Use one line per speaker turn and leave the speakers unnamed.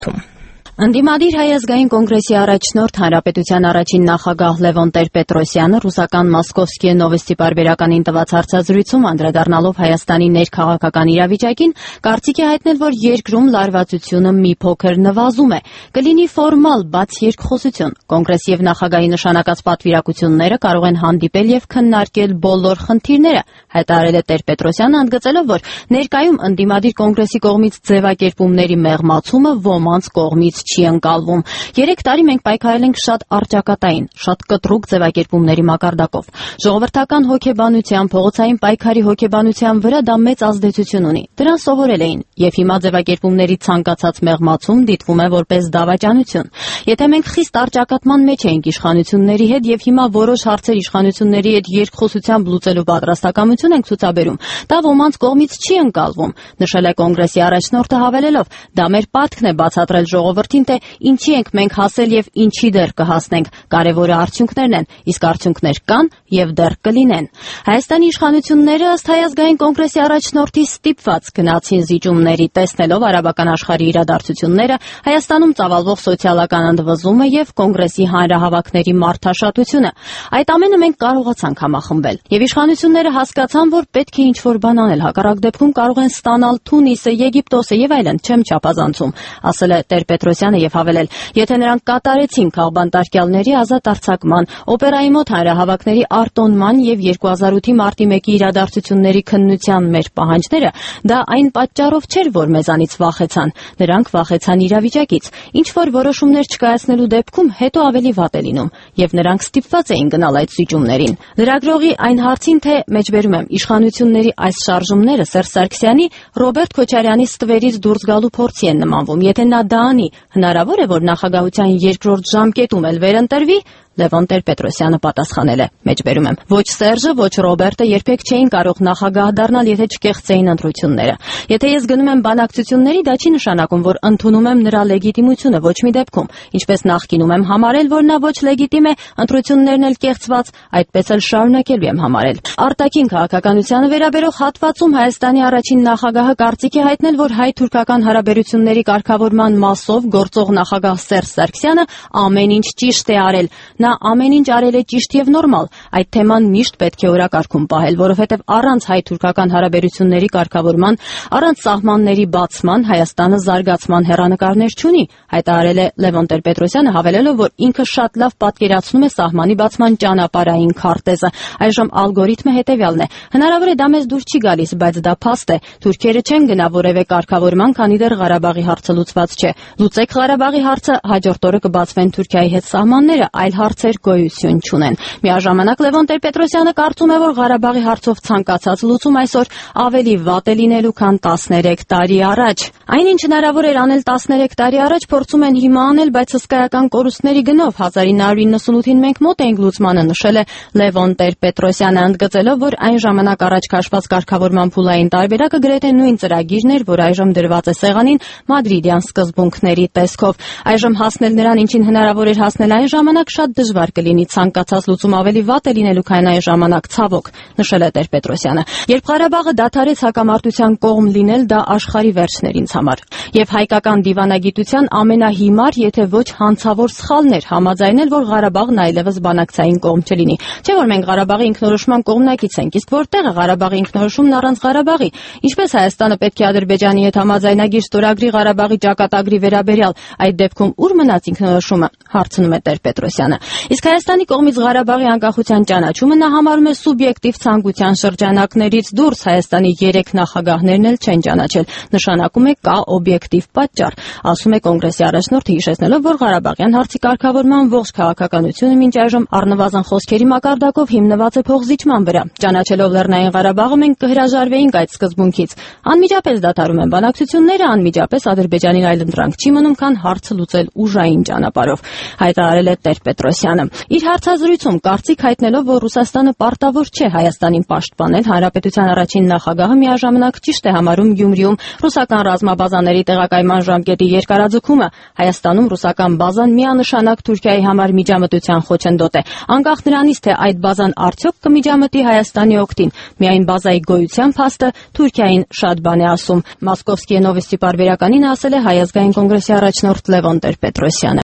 Ընդդիմադիր Հայ ազգային կոնգրեսի առաջնորդ Հանրապետության առաջին նախագահ Լևոն Տեր-Պետրոսյանը ռուսական Մոսկովսկի Նովոստի պարբերականին տված հարցազրույցում անդրադառնալով Հայաստանի ներքաղաքական իրավիճակին, կարծիք է հայտնել, որ երկրում լարվածությունը մի փոքր նվազում է։ Կլինի ֆորմալ բաց երկխոսություն։ Կոնգրեսի եւ նախագահի նշանակած պատվիրակությունները կարող են հանդիպել եւ քննարկել բոլոր խնդիրները, հայտարարել է Տեր-Պետրոսյանը, ընդգծելով, որ ներկայում ընդդիմադիր կոնգրեսի կողմից ձևակերպումների մեղմացումը ոմանց կողմից չի ընկալվում։ 3 տարի մենք պայքարել ենք շատ առճակատային, շատ կտրուկ ձևակերպումների մակարդակով։ Ժողովրդական հոգեբանության, փողոցային պայքարի հոգեբանության վրա դա մեծ ազդեցություն ունի։ Դրան սովորել էին, եւ հիմա ձևակերպումների ցանկացած մեղմացում դիտվում է որպես դավաճանություն։ Եթե մենք խիստ առճակատման մեջ էինք իշխանությունների հետ եւ հիմա որոշ հարցեր իշխանությունների հետ երկխոսությամբ լուծելու պատրաստակամություն ենք ցուցաբերում, դա ոմանց կողմից չի ընկալվում, նշել է կոնգրեսի առաջնորդը, հավելելով. դա մեր պարտքն է բացատրել ժողովրդին, թե ինչի ենք մենք հասել եւ ինչի դեռ կհասնենք։ Կարևորը արդյունքներն են, իսկ արդյունքներ կան եւ դեռ կլինեն։ Հայաստանի իշխանությունները ըստ Հայ ազգային կոնգրեսի առաջնորդի ստիպված գնացին զիջումների, տեսնելով արաբական աշխարհի իրադարձությունները, Հայաստանում ծավալվող սոցիալական ընդվզումը եւ կոնգրեսի հանրահավաքների մարդաշատությունը։ Այդ ամենը մենք կարողացանք համախմբել։ Եվ իշխանությունները հասկացան, որ պետք է ինչ-որ բան անել, հակառակ դեպքում կարող են ստանալ Թունիսը, Եգիպտոսը եւ այլն, չեմ չափազանցում, ասել է Տեր-Պետրոսյանը եւ հավելել. եթե նրանք կատարեցին քաղբանտարկյալների ազատ արձակման, օպերայի մոտ հանրահավաքների արտոնման եւ 2008-ի մարտի 1-ի իրադարձությունների քննության մեր պահանջները, դա այն պատճառով չէր, որ մեզանից վախեցան, նրանք վախեցան իրավիճակից, ինչ որ որոշումներ չկայացնելու դեպքում հետո ավելի վատ է լինում, եւ նրանք ստիպված էին գնալ այդ զիջումներին։ Լրագրողի այն հարցին, թե մեջբերում եմ իշխանությունների այս շարժումները Սերժ Սարգսյանի Ռոբերտ Քոչարյանի ստվերից դուրս գալու փորձի են նմանվում, եթե նա դա անի, հնարավոր է, որ նախագահության երկրորդ ժամկետում էլ վերընտրվի։ Լևոն Տեր-Պետրոսյանը պատասխանել է. մեջբերում եմ. ոչ Սերժը, ոչ Ռոբերտը երբեք չէին կարող նախագահ դառնալ, եթե չկեղծեին ընտրությունները։ Եթե ես գնում եմ բանակցությունների, դա չի նշանակում, որ ընդունում եմ նրա լեգիտիմությունը, ոչ մի դեպքում։ Ինչպես նախկինում եմ համարել, որ նա ոչ լեգիտիմ է, ընտրություններն էլ կեղծված, այդպես էլ շարունակելու եմ համարել։ Արտաքին քաղաքականությանը վերաբերող հատվածում Հայաստանի առաջին նախագահը կարծիք է հայտնել, որ հայ-թուրքական հարաբերությունների կարգավորման մասով գործող նախագահ Սերժ Սարգսյանը ամեն ինչ ճիշտ է արել։ Նա ամեն ինչ արել է ճիշտ եւ նորմալ։ Այդ թեման միշտ պետք է օրակարգում պահել, որովհետեւ առանց հայ-թուրքական հարաբերությունների կարգավորման, առանց սահմանների բացման Հայաստանը զարգացման հեռանկարներ չունի, հայտարարել է Լևոն Տեր-Պետրոսյանը, հավելելով, որ ինքը շատ լավ պատկերացնում է սահմանի բացման ճանապարհային քարտեզը։ Այժմ ալգորիթմը հետեւյալն է. հնարավոր է դա մեզ դուր չի գալիս, բայց դա փաստ է։ Թուրքերը չեն գնա որևէ կարգավորման, քանի դեռ Ղարաբաղի հարցը լուծված չէ։ Լուծեք Ղարաբաղի հարցը, հաջորդ օրը կբացվեն Թուրքիայի հետ սահմանները, այլ հարցեր գոյություն չունեն։ Միաժամանակ Լևոն Տեր-Պետրոսյանը կարծում է, որ Ղարաբաղի հարցով ցանկացած լուծում այսօր ավելի վատ է լինելու, քան 13 տարի առաջ։ Այնինչ հնարավոր էր անել 13 տարի առաջ, փորձում են հիմա անել, բայց հսկայական կորուստների գնով 1998-ին մենք մոտ էինք լուծմանը, նշել է Լևոն Տեր-Պետրոսյանը, ընդգծելով, որ այն ժամանակ առաջ քաշված կարգավորման փուլային տարբերակը գրեթե նույն ծրագիրն էր, որ այժմ դրված է սեղանին մադրիդյան սկզբունքների տեսքով։ Այժմ հասնել նրան, ինչին հնարավոր էր հասնել այն ժամանակ, շատ դժվար կլինի, ցանկացած լուծում ավելի վատ է լինելու, քան այն ժամանակ, ցավոք, նշել է Տեր-Պետրոսյանը։ Երբ Ղարաբաղը դադարեց հակամարտության կողմ լինել, դա աշխարհի վերջն էր ինձ համար։ Եվ հայկական դիվանագիտության ամենահիմար, եթե ոչ հանցավոր սխալն էր համաձայնել, որ Ղարաբաղն այլևս բանակցային կողմ չլինի։ Չէ՞ որ մենք Ղարաբաղի ինքնորոշման կողմնակից ենք, իսկ որտեղ է Ղարաբաղի ինքնորոշումն առանց Ղարաբաղի։ Ինչպես Հայաստանը պետք է Ադրբեջանի հետ համաձայնագիր ստորագրի Ղարաբաղի ճակատագրի վերաբերյալ, այդ դեպքում ուր մնաց ինքնորոշումը, հարցնում է Տեր-Պետրոսյանը։ Իսկ Հայաստանի կողմից Ղարաբաղի անկախության ճանաչումը նա համարում է սուբյեկտիվ ցանկության շրջանակներից դուրս, Հայաստանի 3 նախագահներն էլ չեն ճանաչել, նշանակում է կա օբյեկտիվ պատճառ, ասում է կոնգրեսի առաջնորդը, հիշեցնելով, որ Ղարաբաղյան հարցի կարգավորման ողջ քաղաքականությունը մինչ այժմ առնվազն խոսքերի մակարդակով հիմնված է փոխզիջման վրա։ Ճանաչելով Լեռնային Ղարաբաղը մենք կհրաժարվեինք այդ սկզբունքից։ Անմիջապես դադարում են բանակցությունները, անմիջապես Ադրբեջանին այլ ընտրանք չի մնում, քան հարցը լուծել ուժային ճանապարհով, հայտարարել է Տեր-Պետրոսյանը։ Տեր-Պետրոսյանը։ Իր հարցազրույցում կարծիք հայտնելով, որ Ռուսաստանը պարտավոր չէ Հայաստանին պաշտպանել, Հանրապետության առաջին նախագահը միաժամանակ ճիշտ է համարում Գյումրիում ռուսական ռազմաբազաների տեղակայման ժամկետի երկարաձգումը։ Հայաստանում ռուսական բազան միանշանակ Թուրքիայի համար միջամտության խոչընդոտ է։ Անկախ նրանից, թե այդ բազան արդյոք կմիջամտի Հայաստանի օգտին, միայն բազայի գոյության փաստը Թուրքիային շատ բան է ասում։ Մոսկովսկի Նովոստի պարբերականին ասել է Հայ ազգային կոնգրեսի առաջնորդ Լևոն Տեր-Պետրոսյանը։